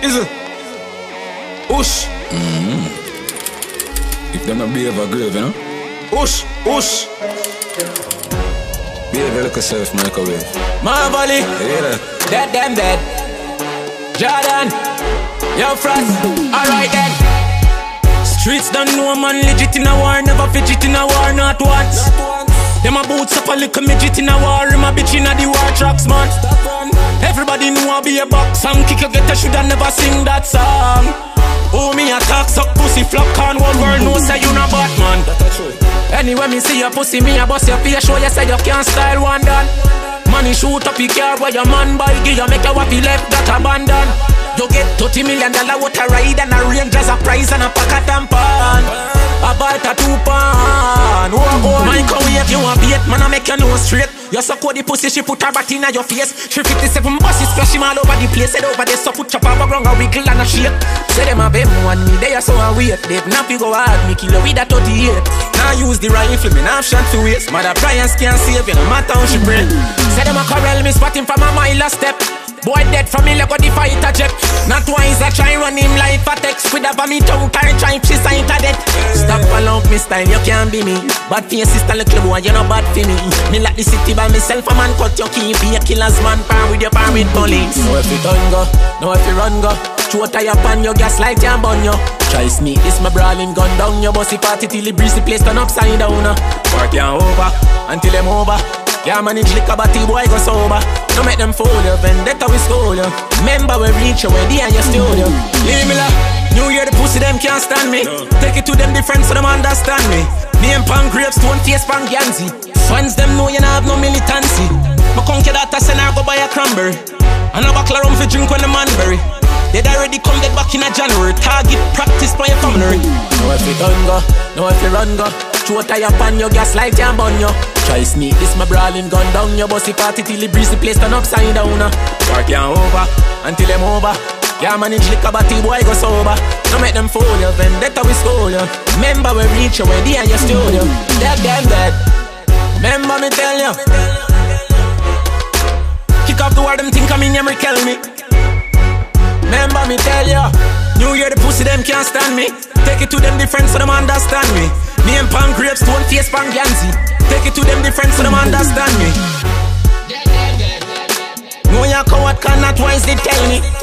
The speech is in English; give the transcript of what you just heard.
Is it? Ush. If them not behave a grave, you know? Ush. Ush. Behave like yourself, microwave. Marvally. Yeah. Dead, them dead. Jordan. Yo, Frost. Alright then. Streets don't know man legit in a war. Never fidget in a war, not once. Them a boots up a little midget in a war. Him a bitch in a the war tracks, man. Everybody know I be a box song. Kick you get a shoulda never sing that song. Oh, me a talk suck pussy flop. Can't one world know say you not Batman. Anyway me see your pussy, me a bust your face. Show you say you can't style one done. Money shoot up your car where your man buy. Give you make your waffy left that abandon. You get $30 million what a ride and a range as a prize and a pack of tampon. A bite a 2 pound. Microwave you a bait, man I make you know straight. You suck out the pussy, she put her bat in your face. 357 buses splash him all over the place. Head over there, so put chop over ground a wiggle and a shake. Say them a bem one me, they are so a wait. They not fi go hard, me kill you with a 38. Now use the rifle, me now shot to waste. Mother Brian's can't save you, no matter how she bring. Say them a corral, me spot him from a mile a step. Boy dead from me, go the fighter jet. Not wise, I try run him like a text. With a me tongue, try she signed a death. Stop along me style, you can't be me. Bad for your sister, little boy, you know bad for me. Me like the city by myself, a man cut your key. Be a killer's man, pan with your pan with police. Know if you done go, know if you run go. Throw tie up on your gas light and burn you. Try sneak this, my brawling gun down. Your bossy party till it breeze the place turn upside down. Work you over, until them over. Yeah, manage liquor, but the boy go sober. Don't make them fool you, vendetta we school you. Remember we reach you, where they and your studio. Leave me la, New Year the pussy them can't stand me. Take it to them different so them understand me. Name pan grapes, stone face pan Ganzi. Fans them know you not have no militancy. My conky daughter send her go buy a cranberry. And a buckle rum for drink when the man bury. They'd already come dead back in a January. Target practice by your family. Know if you done go, know if you run go. Throw tie up on your gas light and burn you. Try sneak this, my brawling gun down. Your bossy party till it breeze the place turn upside down. Work you over, until them over. Yeah, manage liquor, but the boy go sober. Don't make them fool you, vendetta we school you. Remember we reach you, where they and your studio. Dead, dead, dead. Remember me tell you. Kick off the word, them think I'm in here, kill me. Remember me tell you. New Year the pussy them can't stand me. Take it to them different so them understand me. Name pan grapes, stone face pan Ganzi. Take it to them different so them understand me. No you coward cannot wisely tell me.